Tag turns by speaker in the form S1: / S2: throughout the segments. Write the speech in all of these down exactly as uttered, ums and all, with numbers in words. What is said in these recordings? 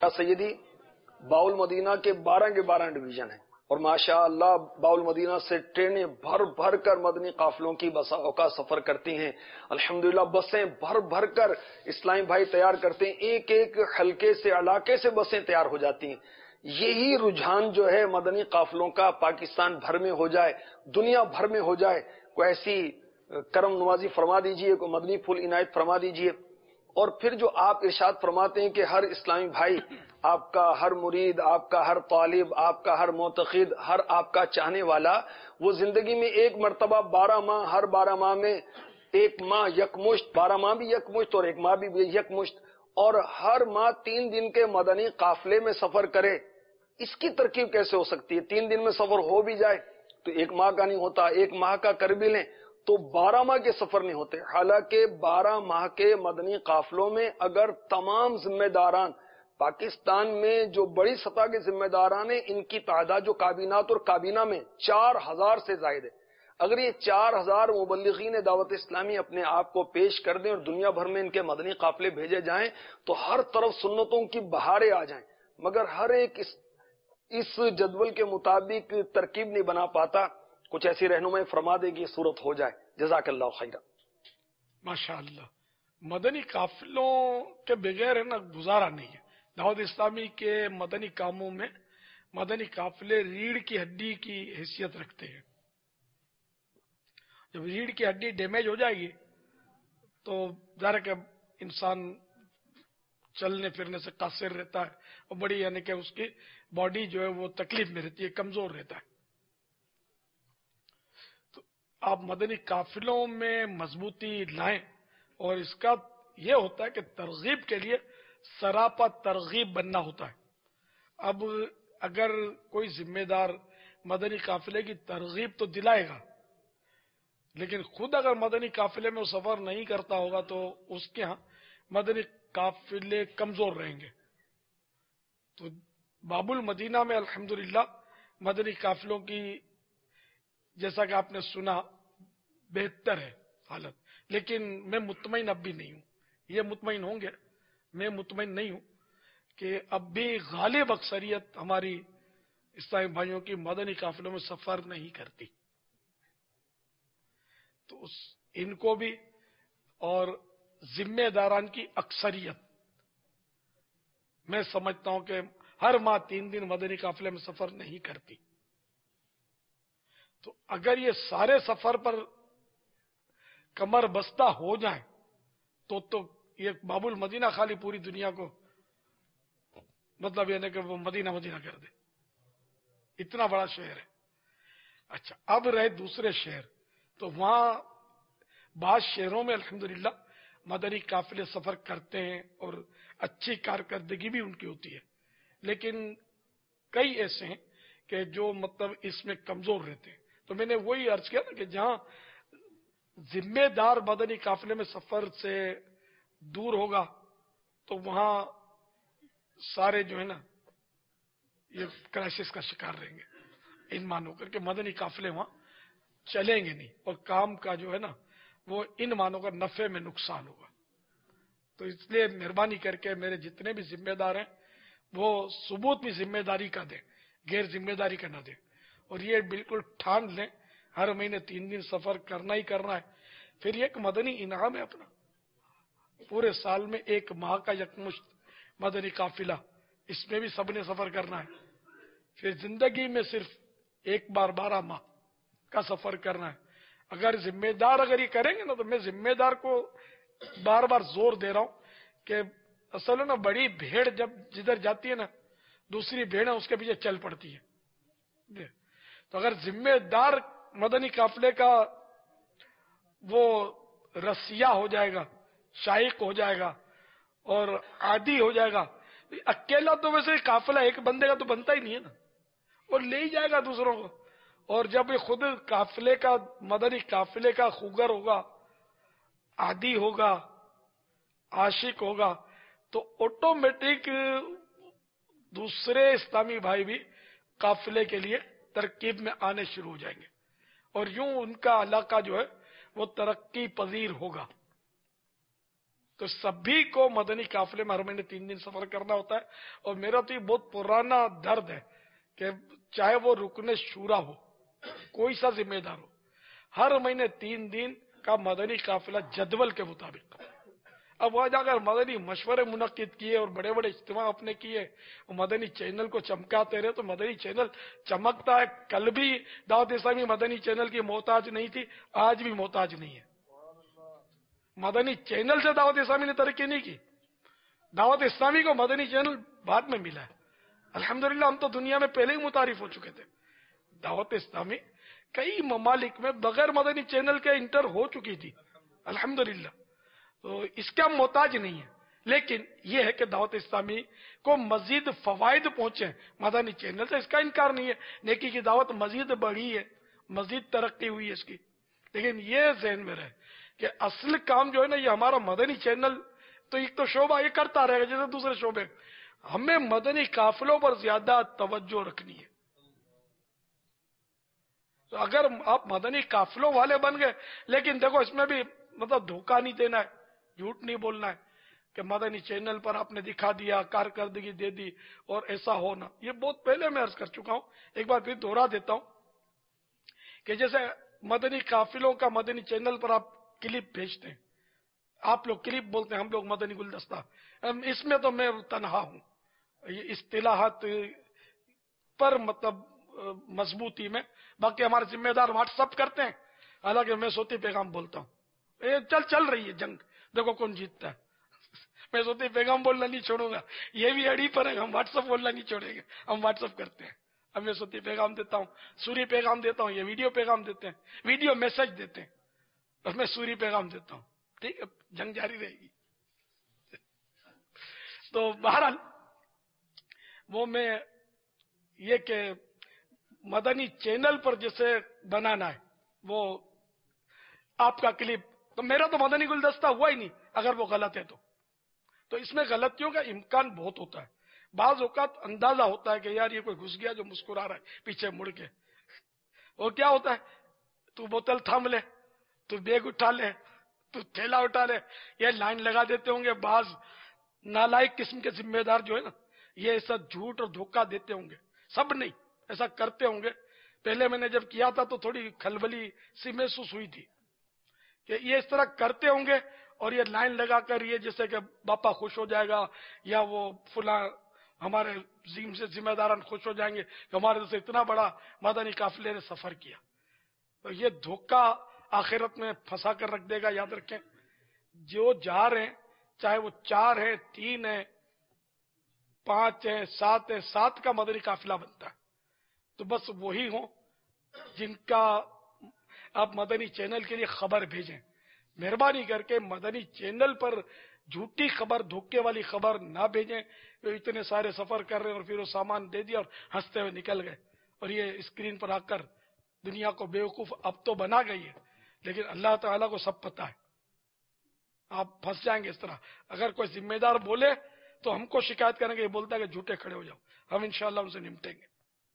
S1: یا سیدی باول مدینہ کے بارہ کے بارہ ڈویژن ہیں، اور ماشاء اللہ باول مدینہ سے ٹرینیں بھر بھر کر مدنی قافلوں کی بسا اوقات سفر کرتی ہیں. الحمدللہ بسیں بھر بھر کر اسلامی بھائی تیار کرتے ہیں، ایک ایک حلقے سے علاقے سے بسیں تیار ہو جاتی ہیں. یہی رجحان جو ہے مدنی قافلوں کا پاکستان بھر میں ہو جائے، دنیا بھر میں ہو جائے. کوئی ایسی کرم نوازی فرما دیجئے، کوئی مدنی پھول عنایت فرما دیجئے. اور پھر جو آپ ارشاد فرماتے ہیں کہ ہر اسلامی بھائی، آپ کا ہر مرید، آپ کا ہر طالب، آپ کا ہر معتقد، ہر آپ کا چاہنے والا، وہ زندگی میں ایک مرتبہ بارہ ماہ، ہر بارہ ماہ میں ایک ماہ یکمشت، بارہ ماہ بھی یکمشت اور ایک ماہ بھی یکمشت، اور ہر ماہ تین دن کے مدنی قافلے میں سفر کرے. اس کی ترکیب کیسے ہو سکتی ہے؟ تین دن میں سفر ہو بھی جائے تو ایک ماہ کا نہیں ہوتا، ایک ماہ کا کر بھی لیں تو بارہ ماہ کے سفر نہیں ہوتے. حالانکہ بارہ ماہ کے مدنی قافلوں میں اگر تمام ذمہ داران پاکستان میں جو بڑی سطح کے ذمہ داران ہیں، ان کی تعداد جو کابینات اور کابینہ میں چار ہزار سے زائد ہے، اگر یہ چار ہزار مبلغین دعوت اسلامی اپنے آپ کو پیش کر دیں اور دنیا بھر میں ان کے مدنی قافلے بھیجے جائیں تو ہر طرف سنتوں کی بہاریں آ جائیں. مگر ہر ایک اس اس جدول کے مطابق ترکیب نہیں بنا پاتا. کچھ ایسی رہنمائی فرما دے گی صورت ہو جائے. جزاک اللہ خیرہ.
S2: ماشاء اللہ. مدنی قافلوں کے بغیر ہے نا گزارا نہیں ہے. دعوت اسلامی کے مدنی کاموں میں مدنی قافلے ریڑھ کی ہڈی کی حیثیت رکھتے ہیں. جب ریڑھ کی ہڈی ڈیمیج ہو جائے گی تو ظاہر کہ انسان چلنے پھرنے سے قاصر رہتا ہے اور بڑی یعنی کہ اس کی باڈی جو ہے وہ تکلیف میں رہتی ہے، کمزور رہتا ہے. تو آپ مدنی قافلوں میں مضبوطی لائیں، اور اس کا یہ ہوتا ہے کہ ترغیب کے لیے سراپا ترغیب بننا ہوتا ہے. اب اگر کوئی ذمہ دار مدنی قافلے کی ترغیب تو دلائے گا، لیکن خود اگر مدنی قافلے میں وہ سفر نہیں کرتا ہوگا تو اس کے ہاں مدنی قافلے کمزور رہیں گے. تو باب المدینہ میں الحمدللہ مدنی قافلوں کی جیسا کہ آپ نے سنا بہتر ہے حالت، لیکن میں مطمئن اب بھی نہیں ہوں. یہ مطمئن ہوں گے، میں مطمئن نہیں ہوں کہ اب بھی غالب اکثریت ہماری اسلامی بھائیوں کی مدنی قافلوں میں سفر نہیں کرتی. تو اس ان کو بھی اور ذمہ داران کی اکثریت میں سمجھتا ہوں کہ ہر ماہ تین دن مدنی قافلے میں سفر نہیں کرتی. تو اگر یہ سارے سفر پر کمر بستہ ہو جائیں تو تو یہ باب المدینہ خالی پوری دنیا کو مطلب یہ نہیں کہ وہ مدینہ مدینہ کر دے، اتنا بڑا شہر ہے. اچھا، اب رہے دوسرے شہر، تو وہاں بعض شہروں میں الحمدللہ مدنی قافلے سفر کرتے ہیں اور اچھی کارکردگی بھی ان کی ہوتی ہے، لیکن کئی ایسے ہیں کہ جو مطلب اس میں کمزور رہتے ہیں. تو میں نے وہی عرض کیا نا کہ جہاں ذمہ دار مدنی قافلے میں سفر سے دور ہوگا تو وہاں سارے جو ہے نا یہ کرائسس کا شکار رہیں گے. ان مانو کر کے مدنی قافلے وہاں چلیں گے نہیں، اور کام کا جو ہے نا وہ ان مانو کا نفع میں نقصان ہوگا. تو اس لیے مہربانی کر کے میرے جتنے بھی ذمہ دار ہیں وہ ثبوت بھی ذمہ داری کا دیں، غیر ذمہ داری کا نہ دیں. اور یہ بالکل ٹھان لیں ہر مہینے تین دن سفر کرنا ہی کرنا ہے. پھر یہ ایک مدنی انعام ہے اپنا، پورے سال میں ایک ماہ کا یکمشت مدنی قافلہ، اس میں بھی سب نے سفر کرنا ہے. پھر زندگی میں صرف ایک بار بارہ ماہ کا سفر کرنا ہے. اگر ذمہ دار اگر یہ کریں گے نا تو میں ذمہ دار کو بار بار زور دے رہا ہوں کہ اصل ہے نا بڑی بھیڑ جب جدھر جاتی ہے نا دوسری بھیڑ اس کے پیچھے چل پڑتی ہے. تو اگر ذمہ دار مدنی قافلے کا وہ رسیا ہو جائے گا، شائق ہو جائے گا اور عادی ہو جائے گا، اکیلا تو ویسے قافلہ ایک بندے کا تو بنتا ہی نہیں ہے نا، اور لے ہی جائے گا دوسروں کو. اور جب یہ خود قافلے کا مدنی قافلے کا خوگر ہوگا، عادی ہوگا، عاشق ہوگا، تو آٹومیٹک دوسرے اسلامی بھائی بھی قافلے کے لیے ترکیب میں آنے شروع ہو جائیں گے، اور یوں ان کا علاقہ جو ہے وہ ترقی پذیر ہوگا. تو سبھی کو مدنی قافلے میں ہر مہینے تین دن سفر کرنا ہوتا ہے. اور میرا تو یہ بہت پرانا درد ہے کہ چاہے وہ رکن شورا ہو، کوئی سا ذمہ دار ہو، ہر مہینے تین دن کا مدنی قافلہ جدول کے مطابق. اب وہاں جا کر مدنی مشورے منعقد کیے اور بڑے بڑے اجتماع اپنے کیے، مدنی چینل کو چمکاتے رہے. تو مدنی چینل چمکتا ہے. کل بھی دعوت اسلامی مدنی چینل کی محتاج نہیں تھی، آج بھی محتاج نہیں ہے. مدنی چینل سے دعوت اسلامی نے ترقی نہیں کی، دعوت اسلامی کو مدنی چینل بعد میں ملا ہے. الحمدللہ ہم تو دنیا میں پہلے ہی متعارف ہو چکے تھے. دعوت اسلامی کئی ممالک میں بغیر مدنی چینل کے انٹر ہو چکی تھی الحمدللہ. تو اس کا محتاج نہیں ہے. لیکن یہ ہے کہ دعوت اسلامی کو مزید فوائد پہنچے مدنی چینل سے، اس کا انکار نہیں ہے. نیکی کی دعوت مزید بڑھی ہے، مزید ترقی ہوئی ہے اس کی. لیکن یہ ذہن میں رہے کہ اصل کام جو ہے نا یہ ہمارا مدنی چینل تو ایک تو شعبہ یہ کرتا رہے گا جیسے دوسرے شعبے، ہمیں مدنی قافلوں پر زیادہ توجہ رکھنی ہے. تو اگر آپ مدنی قافلوں والے بن گئے، لیکن دیکھو اس میں بھی مطلب دھوکہ نہیں دینا ہے، جھوٹ نہیں بولنا ہے کہ مدنی چینل پر آپ نے دکھا دیا، کارکردگی دے دی اور ایسا ہونا. یہ بہت پہلے میں عرض کر چکا ہوں، ایک بار پھر دوہرا دیتا ہوں کہ جیسے مدنی قافلوں کا مدنی چینل پر آپ کلپ بھیجتے ہیں، آپ لوگ کلپ بولتے ہیں، ہم لوگ مدنی گلدستہ. اس میں تو میں تنہا ہوں یہ اصطلاحات پر مطلب مضبوطی میں. باقی ہمارے ذمہ دار واٹس اپ کرتے ہیں، حالانکہ میں صوتی پیغام بولتا ہوں. یہ چل چل رہی ہے جنگ، دیکھو کون جیتتا ہے. میں صوتی پیغام بولنا نہیں چھوڑوں گا، یہ بھی اڑی پر ہے، ہم واٹس اپ بولنا نہیں چھوڑیں گے، ہم واٹس اپ کرتے ہیں. اب میں صوتی پیغام دیتا ہوں، سوری پیغام دیتا ہوں، یہ ویڈیو پیغام دیتے ہیں، ویڈیو میسج دیتے ہیں، اور میں سوری پیغام دیتا ہوں. ٹھیک ہے، جنگ جاری رہے گی. تو بہرحال وہ میں یہ کہ مدنی چینل پر جسے بنانا ہے وہ آپ کا کلپ، تو میرا تو مدنی گلدستہ ہوا ہی نہیں اگر وہ غلط ہے تو تو اس میں غلطیوں کا امکان بہت ہوتا ہے. بعض اوقات اندازہ ہوتا ہے کہ یار یہ کوئی گھس گیا جو مسکرا رہا ہے پیچھے مڑ کے. وہ کیا ہوتا ہے، تو بوتل تھام لے، تو بیگ اٹھا لے، تو تھیلا اٹھا لے، یہ لائن لگا دیتے ہوں گے. بعض نالائق قسم کے ذمہ دار جو ہے نا یہ ایسا جھوٹ اور دھوکہ دیتے ہوں گے، سب نہیں ایسا کرتے ہوں گے. پہلے میں نے جب کیا تھا تو تھوڑی کھلبلی سی محسوس ہوئی تھی کہ یہ اس طرح کرتے ہوں گے اور یہ لائن لگا کر یہ جیسے کہ باپا خوش ہو جائے گا یا وہ فلاں ہمارے ذم سے ذمہ داران خوش ہو جائیں گے کہ ہمارے سے اتنا بڑا مدنی قافلے نے سفر کیا. تو یہ دھوکہ آخرت میں پھنسا کر رکھ دے گا. یاد رکھیں جو جا رہے ہیں چاہے وہ چار ہے، تین ہے، پانچ ہے، سات ہے، سات کا مدنی قافلہ بنتا ہے. تو بس وہی ہوں جن کا آپ مدنی چینل کے لیے خبر بھیجیں. مہربانی کر کے مدنی چینل پر جھوٹی خبر، دھوکے والی خبر نہ بھیجیں. تو اتنے سارے سفر کر رہے اور پھر وہ سامان دے دیا اور ہنستے ہوئے نکل گئے. اور یہ اسکرین پر آ کر دنیا کو بیوقوف اب تو بنا گئی ہے، لیکن اللہ تعالیٰ کو سب پتا ہے. آپ پھنس جائیں گے اس طرح. اگر کوئی ذمہ دار بولے تو ہم کو شکایت کریں گے، یہ بولتا ہے کہ جھوٹے کھڑے ہو جاؤ، ہم انشاءاللہ ان سے نمٹیں گے.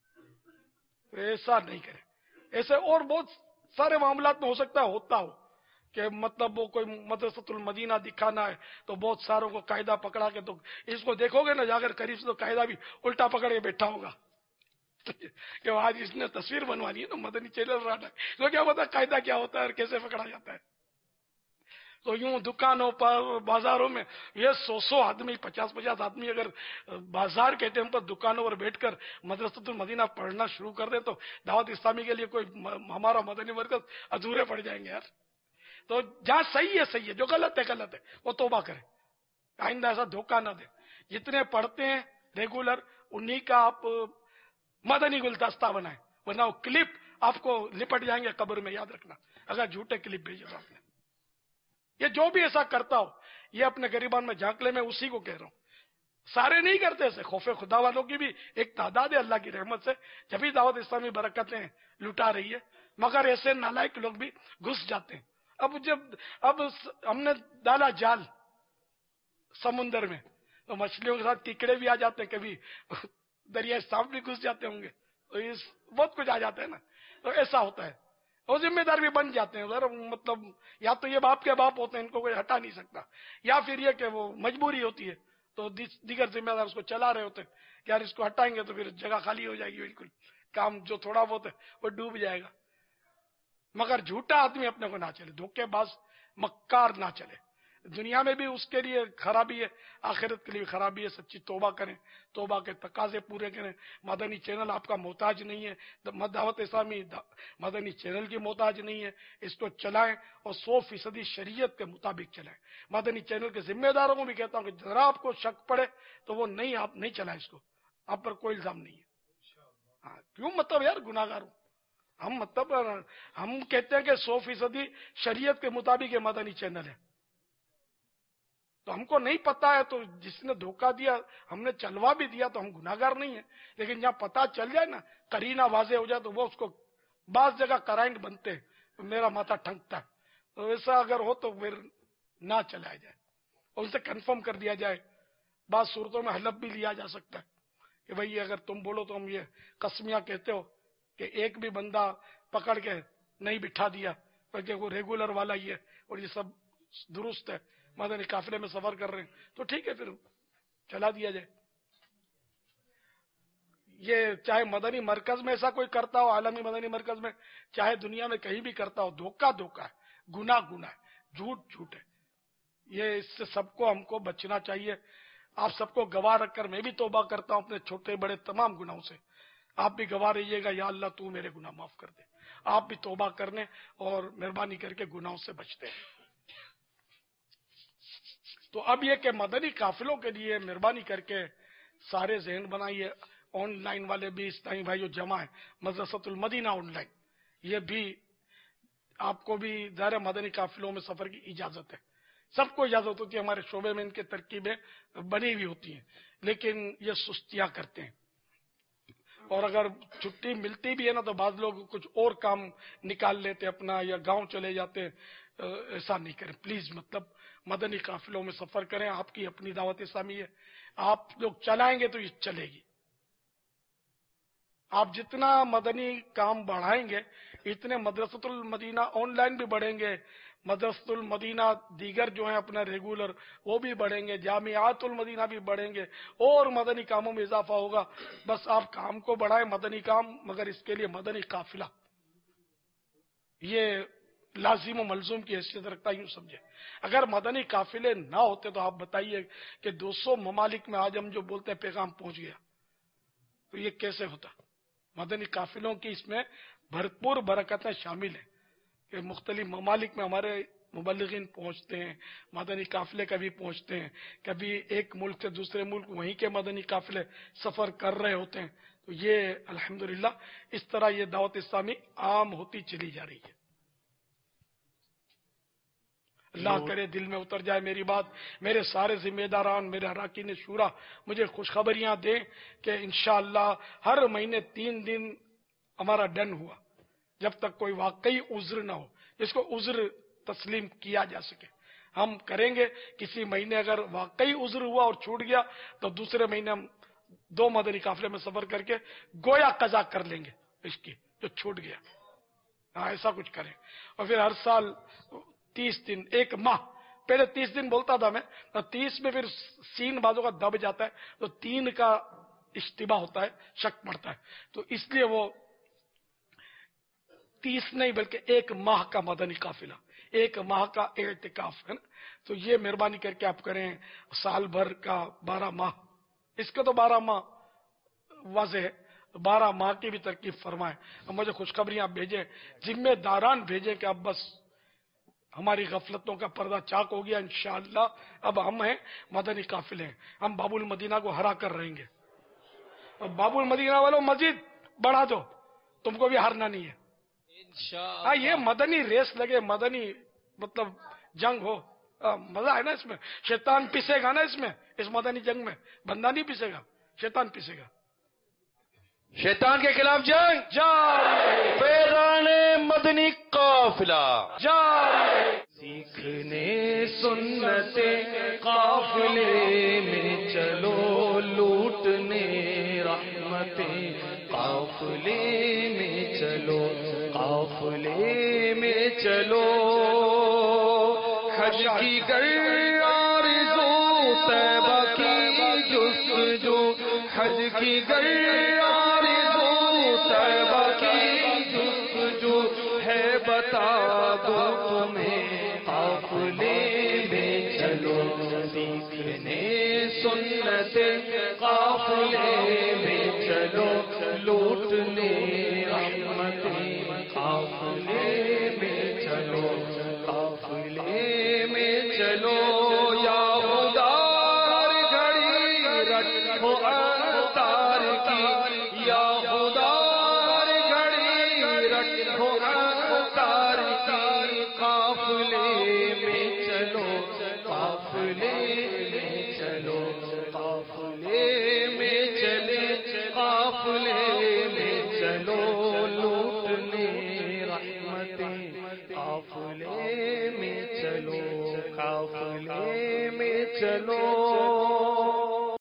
S2: ایسا نہیں کریں. ایسے اور بہت سارے معاملات میں ہو سکتا ہے ہوتا ہو کہ مطلب وہ کوئی مدرسۃ المدینہ دکھانا ہے تو بہت ساروں کو قاعدہ پکڑا کے، تو اس کو دیکھو گے نا جا کر قریب سے تو قاعدہ بھی الٹا پکڑ کے بیٹھا ہوگا کہ آج اس نے تصویر بنوانی ہے نا مدنی چینل رہا ہے، تو کیا پتا قاعدہ کیا ہوتا ہے اور کیسے پکڑا جاتا ہے. تو یوں دکانوں پر، بازاروں میں یہ سو سو آدمی، پچاس پچاس آدمی اگر بازار کے ٹائم پر دکانوں پر بیٹھ کر مدرسۃ المدینہ پڑھنا شروع کر دے تو دعوت اسلامی کے لیے کوئی ہمارا مدنی مرکز ادھورے پڑ جائیں گے یار. تو جہاں صحیح ہے صحیح ہے، جو غلط ہے غلط ہے، وہ توبہ کرے، آئندہ ایسا دھوکہ نہ دے. جتنے پڑھتے ہیں ریگولر انہی کا آپ مدنی گلدستہ بنائیں، ورنہ وہ کلپ آپ کو لپٹ جائیں گے قبر میں. یاد رکھنا اگر جھوٹے کلپ بھیجے تو آپ نے. یہ جو بھی ایسا کرتا ہو یہ اپنے گریبان میں جھانک لے، میں اسی کو کہہ رہا ہوں. سارے نہیں کرتے ایسے، خوف خدا والوں کی بھی ایک تعداد ہے اللہ کی رحمت سے، جبھی دعوت اسلامی برکتیں لٹا رہی ہے، مگر ایسے نالائق لوگ بھی گھس جاتے ہیں. اب جب اب ہم نے ڈالا جال سمندر میں تو مچھلیوں کے ساتھ کیکڑے بھی آ جاتے ہیں، کبھی دریائے سانپ بھی گھس جاتے ہوں گے، تو اس بہت کچھ آ جاتا ہے نا. تو ایسا ہوتا ہے. وہ ذمہ دار بھی بن جاتے ہیں ذرا، مطلب یا تو یہ باپ کے باپ ہوتے ہیں، ان کو کوئی ہٹا نہیں سکتا، یا پھر یہ کہ وہ مجبوری ہوتی ہے تو دیگر ذمہ دار اس کو چلا رہے ہوتے ہیں کہ یار اس کو ہٹائیں گے تو پھر جگہ خالی ہو جائے گی، بالکل کام جو تھوڑا بہت ہے وہ ڈوب جائے گا۔ مگر جھوٹا آدمی اپنے کو نہ چلے، دھوکے باز مکار نہ چلے، دنیا میں بھی اس کے لیے خرابی ہے، آخرت کے لیے بھی خرابی ہے۔ سچی توبہ کریں، توبہ کے تقاضے پورے کریں۔ مدنی چینل آپ کا محتاج نہیں ہے، دعوت اسلامی مدنی چینل کی محتاج نہیں ہے، اس کو چلائیں اور سو فیصدی شریعت کے مطابق چلائیں۔ مدنی چینل کے ذمہ داروں کو بھی کہتا ہوں کہ ذرا آپ کو شک پڑے تو وہ نہیں، آپ نہیں چلائیں اس کو، آپ پر کوئی الزام نہیں ہے۔ ہاں کیوں؟ مطلب یار گناہ گار ہوں ہم، مطلب ہم کہتے ہیں کہ سو فیصدی شریعت کے مطابق یہ مدنی چینل ہے، تو ہم کو نہیں پتا ہے تو جس نے دھوکہ دیا ہم نے چلوا بھی دیا تو ہم گناہگار نہیں ہیں، لیکن جہاں پتا چل جائے نا، قرینہ واضح ہو جائے تو وہ اس کو بعض جگہ کرائنٹ بنتے ہیں تو میرا ماتھا ٹھنکتا ہے، تو ایسا اگر ہو تو پھر نہ چلایا جائے، اور ان سے کنفرم کر دیا جائے۔ بعض صورتوں میں حلف بھی لیا جا سکتا ہے کہ بھئی اگر تم بولو تو ہم یہ قسمیاں کہتے ہو کہ ایک بھی بندہ پکڑ کے نہیں بٹھا دیا بلکہ وہ ریگولر والا ہی ہے اور یہ سب درست ہے، مدنی قافلے میں سفر کر رہے ہیں، تو ٹھیک ہے پھر چلا دیا جائے۔ یہ چاہے مدنی مرکز میں ایسا کوئی کرتا ہو، عالمی مدنی مرکز میں، چاہے دنیا میں کہیں بھی کرتا ہو، دھوکہ دھوکہ ہے، گناہ گناہ ہے، جھوٹ جھوٹ ہے۔ یہ اس سے سب کو ہم کو بچنا چاہیے۔ آپ سب کو گواہ رکھ کر میں بھی توبہ کرتا ہوں اپنے چھوٹے بڑے تمام گناہوں سے، آپ بھی گواہ رہیے گا، یا اللہ تو میرے گناہ معاف کر دے۔ آپ بھی توبہ کرنے اور مہربانی کر کے گناہوں سے بچتے ہیں۔ تو اب یہ کہ مدنی قافلوں کے لیے مہربانی کر کے سارے ذہن بنائیے، آن لائن والے بھی اسلامی بھائیو جمع ہے، مدرسۃ المدینہ آن لائن، یہ بھی آپ کو بھی ظاہر مدنی قافلوں میں سفر کی اجازت ہے، سب کو اجازت ہوتی ہے، ہمارے شعبے میں ان کی ترکیبیں بنی ہوئی ہوتی ہیں، لیکن یہ سستیاں کرتے ہیں، اور اگر چھٹی ملتی بھی ہے نا تو بعض لوگ کچھ اور کام نکال لیتے اپنا، یا گاؤں چلے جاتے ہیں۔ ایسا نہیں کریں پلیز، مطلب مدنی قافلوں میں سفر کریں، آپ کی اپنی دعوت اسلامی ہے، آپ لوگ چلائیں گے تو یہ چلے گی۔ آپ جتنا مدنی کام بڑھائیں گے اتنے مدرسۃ المدینہ آن لائن بھی بڑھیں گے، مدرسۃ المدینہ دیگر جو ہیں اپنا ریگولر وہ بھی بڑھیں گے، جامعات المدینہ بھی بڑھیں گے، اور مدنی کاموں میں اضافہ ہوگا۔ بس آپ کام کو بڑھائیں، مدنی کام، مگر اس کے لیے مدنی قافلہ یہ لازم و ملزوم کی حیثیت رکھتا، یوں سمجھے۔ اگر مدنی قافلے نہ ہوتے تو آپ بتائیے کہ دو سو ممالک میں آج ہم جو بولتے ہیں پیغام پہنچ گیا، تو یہ کیسے ہوتا؟ مدنی قافلوں کی اس میں بھرپور برکتیں شامل ہیں کہ مختلف ممالک میں ہمارے مبلغین پہنچتے ہیں، مدنی قافلے کبھی پہنچتے ہیں، کبھی ایک ملک سے دوسرے ملک وہیں کے مدنی قافلے سفر کر رہے ہوتے ہیں۔ تو یہ الحمدللہ اس طرح یہ دعوت اسلامی عام ہوتی چلی جا رہی ہے۔ اللہ کرے دل میں اتر جائے میری بات، میرے سارے ذمہ داران، میرے اراکین شورا مجھے خوشخبریاں دیں کہ انشاءاللہ ہر مہینے تین دن ہمارا ڈن ہوا، جب تک کوئی واقعی عذر نہ ہو جس کو عذر تسلیم کیا جا سکے ہم کریں گے۔ کسی مہینے اگر واقعی عذر ہوا اور چھوٹ گیا تو دوسرے مہینے ہم دو مدنی قافلے میں سفر کر کے گویا قضا کر لیں گے اس کی جو چھوٹ گیا۔ ہاں ایسا کچھ کریں، اور پھر ہر سال تیس دن، ایک ماہ، پہلے تیس دن بولتا تھا میں، تیس میں پھر سین بازوں کا دب جاتا ہے تو تین کا اشتباہ ہوتا ہے، شک پڑتا ہے، تو اس لیے وہ تیس نہیں بلکہ ایک ماہ کا مدنی قافلہ، ایک ماہ کا اعتکاف ہے نا۔ تو یہ مہربانی کر کے آپ کریں، سال بھر کا بارہ ماہ، اس کا تو بارہ ماہ واضح ہے، بارہ ماہ کی بھی ترکیب فرمائیں، اور مجھے خوشخبریاں بھیجیں، ذمہ داران بھیجیں کہ اب بس ہماری غفلتوں کا پردہ چاک ہو گیا، انشاءاللہ اب ہم ہیں مدنی قافلے ہیں، ہم باب المدینہ کو ہرا کر رہیں گے، اور باب المدینہ والوں مزید بڑھا دو، تم کو بھی ہارنا نہیں ہے انشاءاللہ۔ ہاں یہ مدنی ریس لگے، مدنی مطلب جنگ ہو، مزہ ہے نا اس میں، شیطان پیسے گا نا اس میں، اس مدنی جنگ میں بندہ نہیں پیسے گا، شیطان پیسے گا۔
S3: شیطان کے خلاف جنگ
S2: جاری
S3: پیران مدنی قافلہ
S2: جاری
S3: سیکھنے سنتے قافلے میں چلو لوٹنے رحمت رحمتیں قافلے میں چلو قافلے میں چلو حج کی گر آرزو طیبہ کی جستجو حج کی گر آرزو طیبہ کی جستجو ہے بتا دو تمہیں قافلے میں چلو سیکھنے سنت قافلے میں چلو لوٹنے رحمتیں قافلے میں چلو قافلے میں چلو یا خدا ہر گھڑی رکھو اتار کی یا خدا ہر گھڑی رکھو اتار کی قافلے میں چلو قافلے میں چلو قافلے میں چلے قافلے